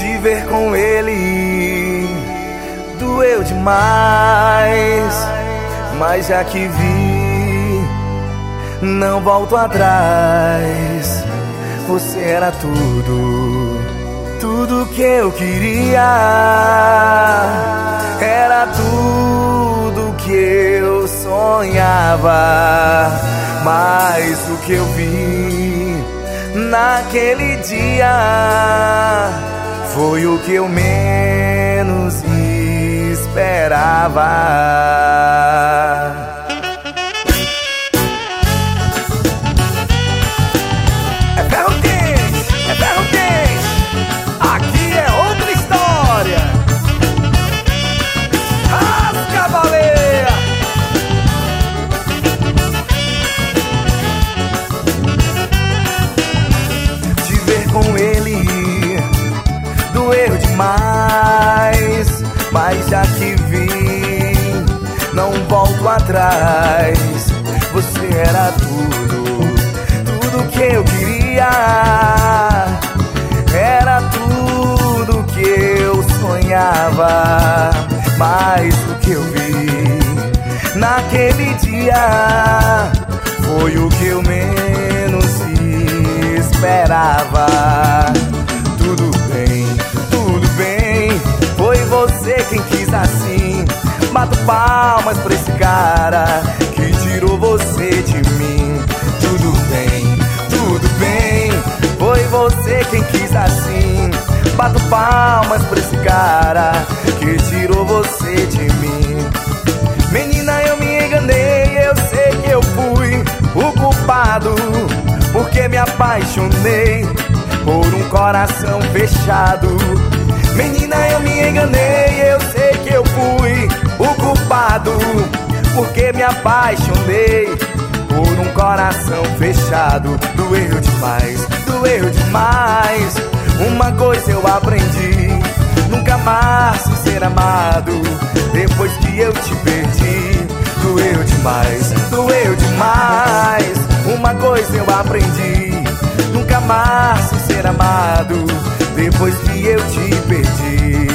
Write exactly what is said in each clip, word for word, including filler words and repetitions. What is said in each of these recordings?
Te ver com ele doeu demais, mas já que vi, não volto atrás. Você era tudo, tudo que eu queria. Era tudo que eu sonhava. Mas o que eu vi naquele dia foi o que eu menos esperava. É ferro quente, é ferro quente. Aqui é outra história. As cavaleiras. Te ver com ele doeu demais, mas já que vi, não volto atrás. Você era tudo, tudo que eu queria. Era tudo que eu sonhava. Mas o que eu vi naquele dia foi o que eu menos esperava. Tudo bem, tudo bem, foi você quem quis assim. Bato palmas pra esse cara que tirou você de mim. Tudo bem, tudo bem, foi você quem quis assim. Bato palmas pra esse cara que tirou você de mim. Menina, eu me enganei, eu sei que eu fui o culpado, porque me apaixonei por um coração fechado. Menina, eu me enganei, eu sei que eu fui o culpado, porque me apaixonei por um coração fechado. Doeu demais, doeu demais. Uma coisa eu aprendi: nunca mais ser amado depois que eu te perdi. Doeu demais, doeu demais. Uma coisa eu aprendi: nunca mais ser amado depois que eu te perdi.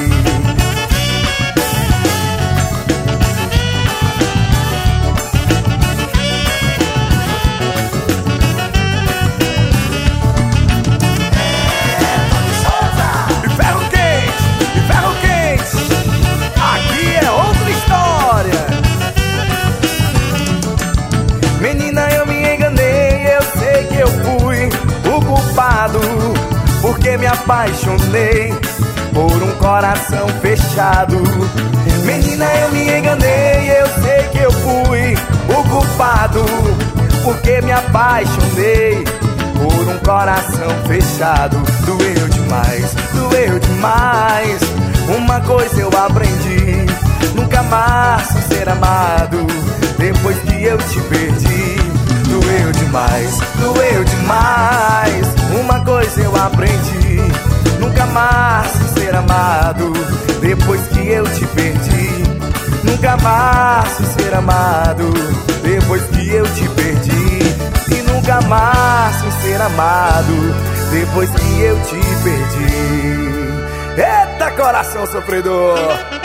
E ferro quente, e ferro quente. Aqui é outra história. Menina, eu me enganei, eu sei que eu fui o culpado, porque me apaixonei por um coração fechado. Menina, eu me enganei, eu sei que eu fui o culpado, porque me apaixonei por um coração fechado. Doeu demais, doeu demais. Uma coisa eu aprendi: nunca mais ser amado depois que eu te perdi. Doeu demais, doeu demais. Uma coisa eu aprendi: nunca mais ser amado depois que eu te perdi. Nunca mais ser amado depois que eu te perdi. E nunca mais ser amado depois que eu te perdi. Eita, coração sofredor!